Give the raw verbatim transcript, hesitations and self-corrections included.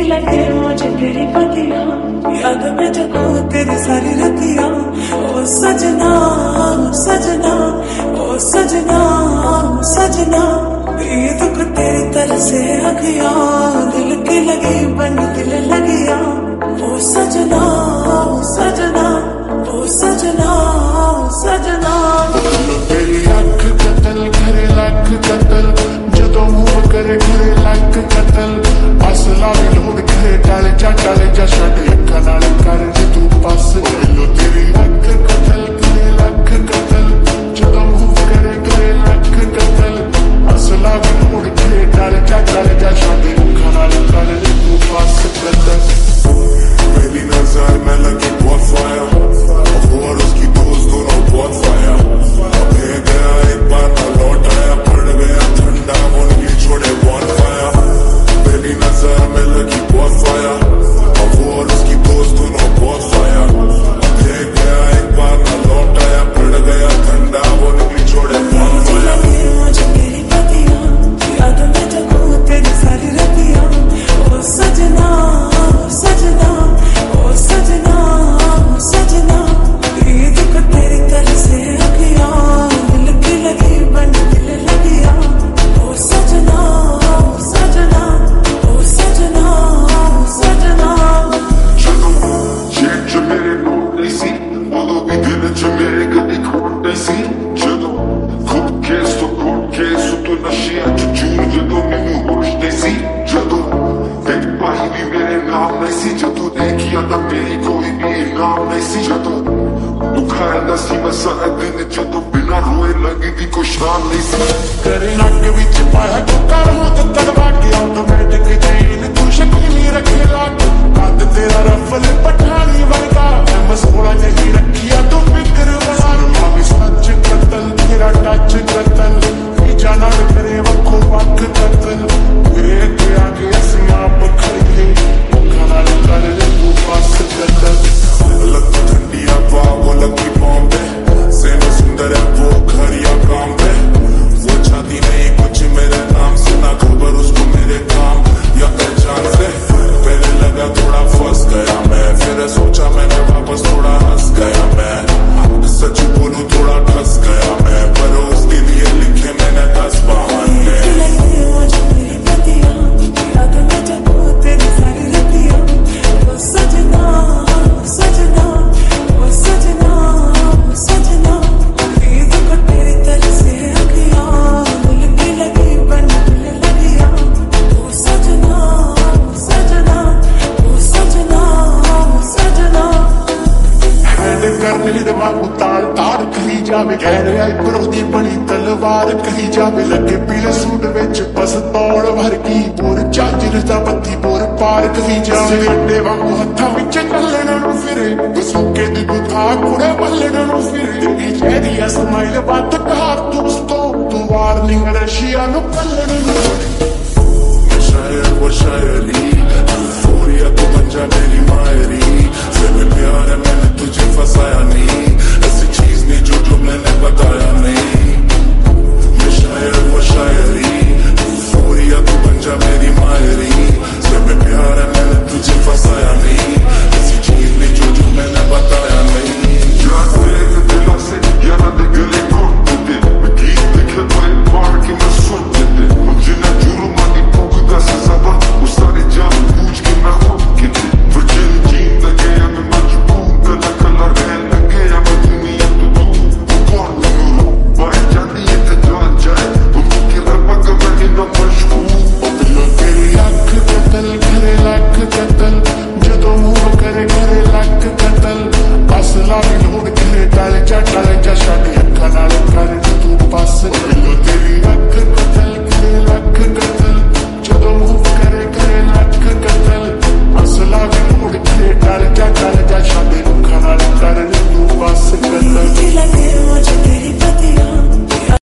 लगे मुझे तेरी पतियां, याद में जगो तेरी सारी रतियां। ओ सजना सजना ओ सजना सजना, ये दुख तेरी तरह से अखियां, दिल की लगी बन दिल लगिया। ओ सजना सजना ओ सजना सजना, तेरी अख कतल करे लख कतल, जदों मुंह करे करे लख कतल। असला भी लोड करे टल जा टल जा, छड़ अखा नाल कर जे तू पास लो। तेरी अख कतल करे लख कतल, जदों मुंह करे करे लख कतल। असला भी लोड करे टल जा टल जा, छड़ अखा नाल कर जे तू पास कतल। पहली नजर में लगी बहुत फायर, और उसकी दोस्त दोनों बहुत फायर। अब है गया एक बार ना लौट आया, पड़ गया ठंडा वो नहीं छोड़े बहुत फायर। पहली नजर में लगी बहुत फायर, और उसकी दोस्त दोनों बहुत फायर। अब है गया एक बार ना लौट आया, पड़ गया ठंडा वो नहीं छोड़े बहुत फायर। मुझे तेरी पतियां, याद में जगो तेरी सारी रतियां। ओ सजना सजना ओ सजना सजना, ये दुख तेरी तरह से अखियां, दिल की लगी बन दिल लगिया। ओ सजना सजना ओ सजना सजना, जेब च मेरे नोट नहीं सी, उदों भी दिल च मेरे कदी खोट नहीं सी। जदों खुद केस तो कोर्ट केस तो नशियां च चूर, जदों मैनू होश नहीं सी। जदों तेरी भाई भी मेरे नाम नहीं सी, जदों देखिया तां मेरी कोई भी नाम नहीं सी। जदों दुखाया सी मैं सारा दिन, जदों बिना रोए लगदी कोई शाम नहीं सी। करे नक विच पाया तो कर हो ते तड़वा के ऑटोमेटिक चेन, तू शकीली रखे लाग कद तेरा रफल पठानी वर्गा। मैं सोला नहीं रखिया तो फिक्र बना, भी सच कतल तेरा टच कतल। जाना करे वक्को वक कतल, तेरे अगे आगे असीं आप खड़े, खाना कर ले तू पास कतल। लग ठंडी हवा वो लगी बॉम्बे, सेनो सुंदर है वो घर या काम पे। वो चाहती नहीं कुछ मेरे नाम से, ना खबर उसको मेरे काम या पहचान से। पहले लगा थोड़ा फंस गया मैं, फिर सोचा मैंने वापस थोड़ा हंस गया मैं। सच बोलूं थोड़ा फंस गया मैं, पर उसके लिए लिखे मैंने दस बहाने। मुझे तेरी पतियां, याद में जगो तेरी सारी रतियां। ओ सजना सजना ओ सजना सजना, ये दुख तेरी तरह से अखियां, दिल की लगी बन दिल लगिया। ओ सजना सजना ओ सजना सजना, हैंड करने दिमाग उतार तार कही जावे, कह रहा इबरों दी बड़ी तलवार कही जावे। लगे पीले सूट विच बस तौड़ भर की, बोर चांजर दा बत्ती बोर पार कही जावे। अंडे वांगू हत्थां विच चलण नूं फिरे, बसूके दी गुथा कुड़े बल्लण नूं फिरे। तेरी चेहरी स्माइल वध कारतूस तो, तू वार्निंग रशिया नूं कल्लण नूं।